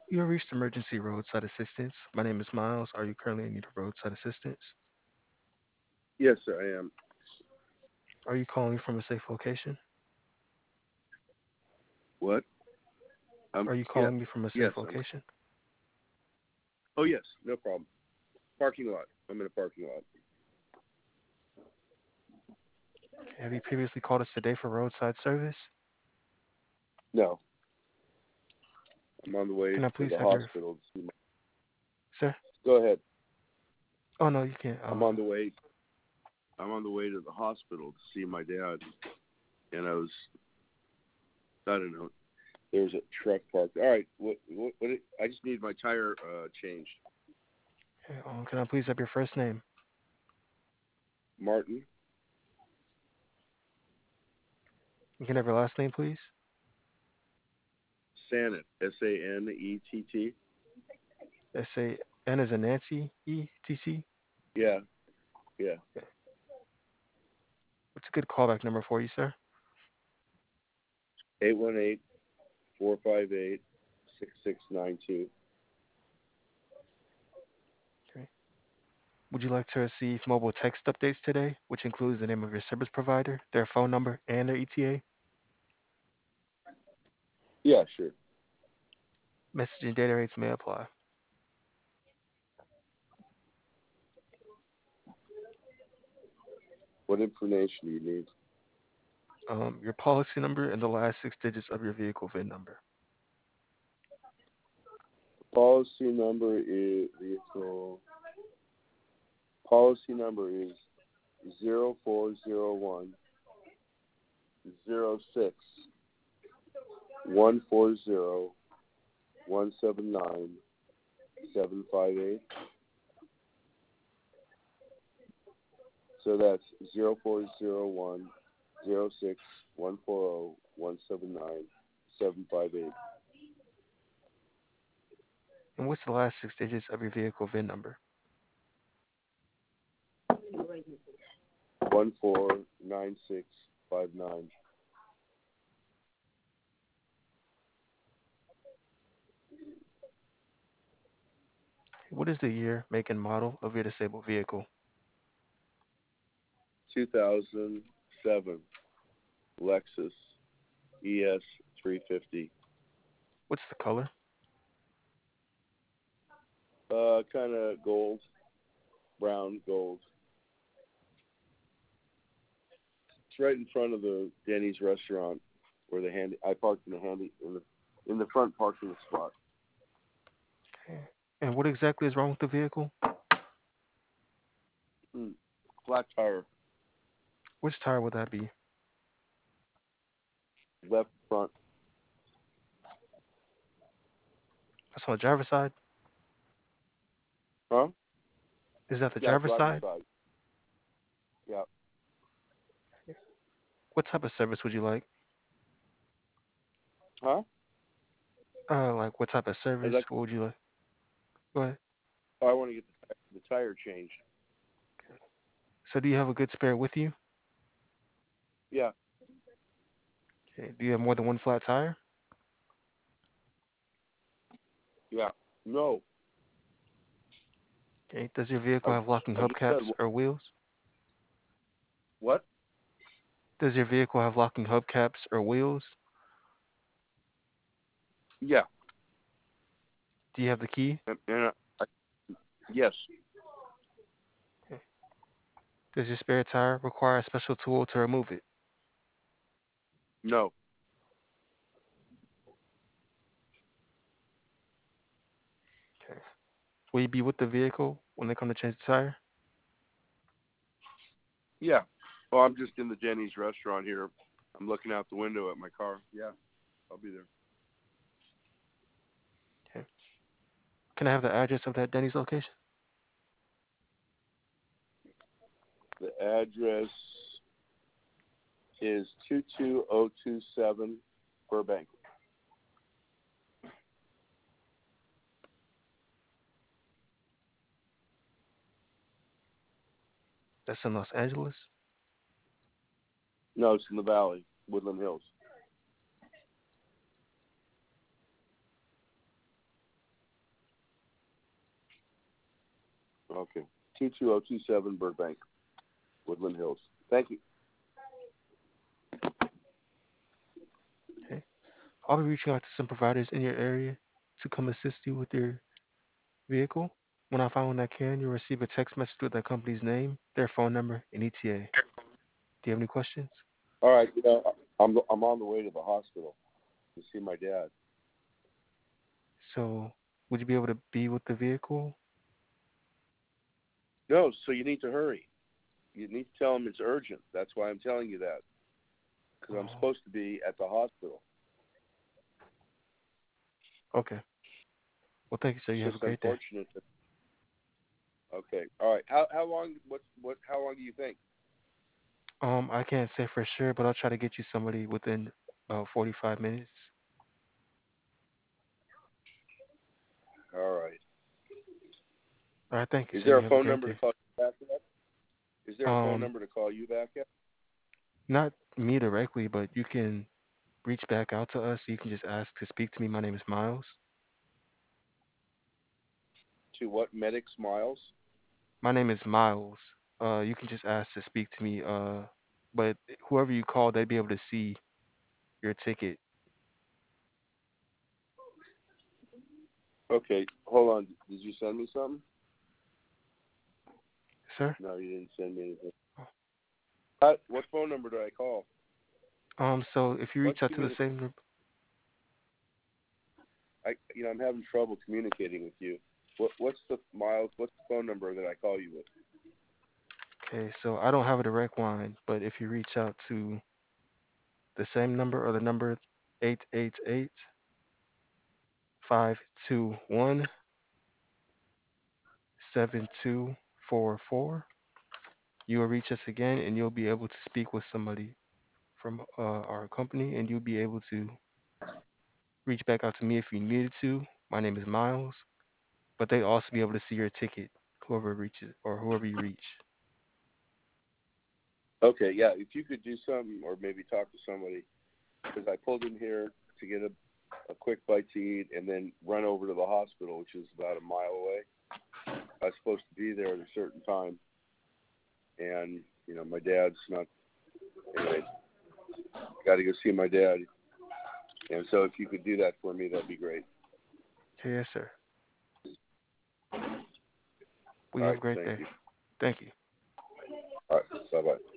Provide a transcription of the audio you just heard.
You have reached emergency roadside assistance. My name is Miles. Are you currently in need of roadside assistance? Yes, sir, I am. Are you calling from a safe location? What? Are you Yeah, calling me from a yes, safe location? oh, yes, no problem. Parking lot. I'm in a parking lot. Have you previously called us today for roadside service? No, I'm on the way Can I to please the have your, hospital to see my. sir? Go ahead. Oh no, you can't. I'm on the way. I'm on the way to the hospital to see my dad, and I don't know. There was a truck parked. All right. I just need my tire changed. okay, can I please have your first name? Martin You can have your last name, please. Sanet. Sanett. S A N as in Nancy. E-T-T. Yeah, yeah. Okay. What's a good callback number for you, sir? 818-458-6692. Okay. Would you like to receive mobile text updates today, which includes the name of your service provider, their phone number, and their ETA? Yeah, sure. Messaging data rates may apply. What information do you need? Your policy number and the last six digits of your vehicle VIN number. Policy number is vehicle. Policy number is 040106 140 179 758. So that's 040106 140 179 758. And what's the last six digits of your vehicle VIN number? 149659. What is the year, make, and model of your disabled vehicle? 2007 Lexus ES 350. What's the color? Kind of gold, brown gold. It's right in front of the Denny's restaurant where the handy. I parked in the handy in the front parking spot. Okay. And what exactly is wrong with the vehicle? Mm. Flat tire, Which tire would that be? left front. That's on the driver's side? Huh? Is that the Yeah, driver's driver's side? side. Yeah. What type of service would you like? Huh? Like what type of I'd service? like. What would you like? Go ahead. I want to get the tire changed. So do you have a good spare with you? Yeah. Okay. Do you have more than one flat tire? Yeah. No. Okay. Does your vehicle I have locking I just said hubcaps or wheels? what? Does your vehicle have locking hubcaps or wheels? Yeah. Do you have the key? And I, yes. Okay. Does your spare tire require a special tool to remove it? No. Okay. Will you be with the vehicle when they come to change the tire? Yeah. Well, I'm just in the Denny's restaurant here. I'm looking out the window at my car. Yeah. I'll be there. Okay. Can I have the address of that Denny's location? The address is 22027 Burbank. That's in Los Angeles. No, it's in the valley, Woodland Hills. Okay. 22027 Burbank, Woodland Hills. Thank you. Okay. I'll be reaching out to some providers in your area to come assist you with your vehicle. When I find one that can, you'll receive a text message with the company's name, their phone number, and ETA. Do you have any questions? All right. I'm on the way to the hospital to see my dad. So, would you be able to be with the vehicle? No, so you need to hurry. You need to tell him it's urgent. That's why I'm telling you that, because I'm Oh, supposed to be at the hospital. okay. Well, thank you, sir. It's You have a just great day. unfortunate. Okay. All right. How long? What? How long do you think? I can't say for sure, but I'll try to get you somebody within about 45 minutes. All right. All right, thank you, Is sir. there You a have a phone great number to day. call you back at? Is there a phone Um, number to call you back at? Not me directly, but you can reach back out to us. You can just ask to speak to me. My name is Miles. To what? Medic Smiles? My name is Miles. You can just ask to speak to me. But whoever you call, they'd be able to see your ticket, Okay. Hold on. Did you send me something? sir. No, you didn't send me anything. What phone number do I call? So if you reach Let's out give to me the the. same, I'm having trouble communicating with you. What's the Miles? What's the phone number that I call you with? okay. So I don't have a direct line, but if you reach out to the same number or the number 888-521-7244, you will reach us again, and you'll be able to speak with somebody from our company, and you'll be able to reach back out to me if you needed to. My name is Miles, but they also be able to see your ticket, whoever reaches or whoever you reach. Okay, yeah. If you could do something, or maybe talk to somebody, because I pulled in here to get a quick bite to eat, and then run over to the hospital, which is about a mile away. I was supposed to be there at a certain time, and my dad's not. Anyway, got to go see my dad, and so if you could do that for me, that'd be great. Okay, yes, sir. We All have right, a great thank day. you. Thank you. All right, bye bye.